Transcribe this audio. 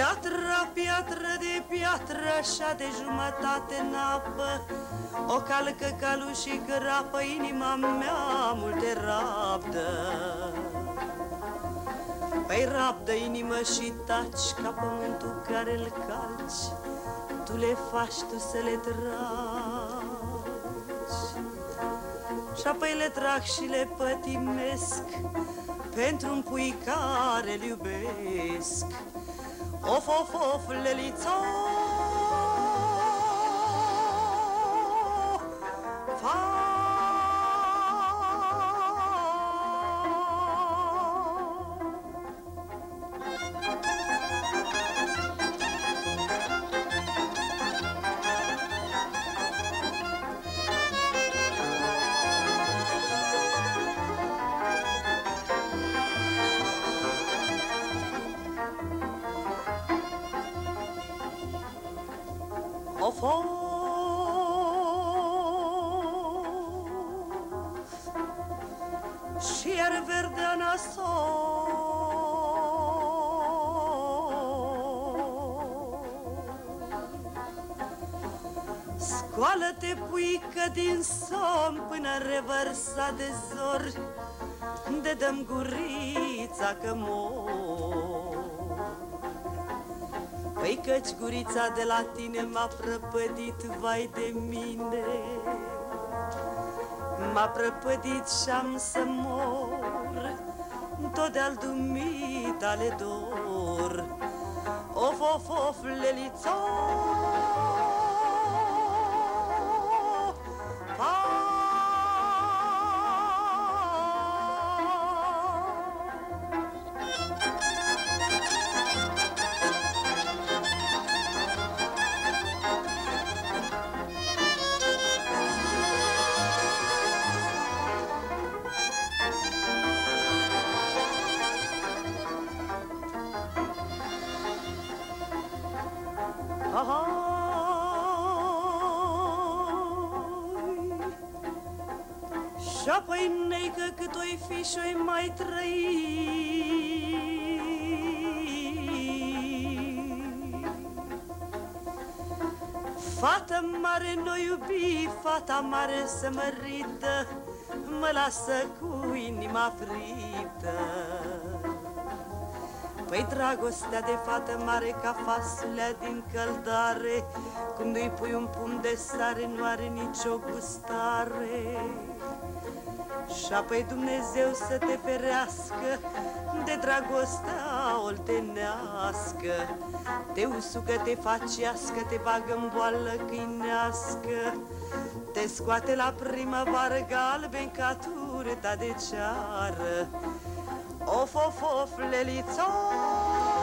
Piatră de piatră, așa de jumătate în apă, o calcă calul și grapă, inima mea multe rabdă. Păi rabdă inimă și taci, ca pământul care-l calci, tu le faci, tu să le tragi. Și apoi le trag și le pătimesc pentru-un pui care-l iubesc. Of, of, of, lelițo, of, of, și iar verdea nasol. Scoală-te, puică, din somn până revărsa de zori, de dăm gurița că mor. Păi căci gurița de la tine m-a prăpădit, vai de mine, m-a prăpădit și-am să mor, tot de-al dumitale dor. Of, of, of, lelițo, și apoi neică cât o-i fi și-o-i mai trăi. Fată mare n-o iubi, fata mare sămărită, mă lasă cu inima friptă. Păi dragostea de fată mare ca fasulea din căldare, când îi pui un pumn de sare, nu are nicio gustare. Și apoi Dumnezeu să te ferească de dragostea oltenească. Te usucă, te facească, te bagă în boală câinească, te scoate la primăvară galben ca turta de ceară. Of, of, of, lelițo,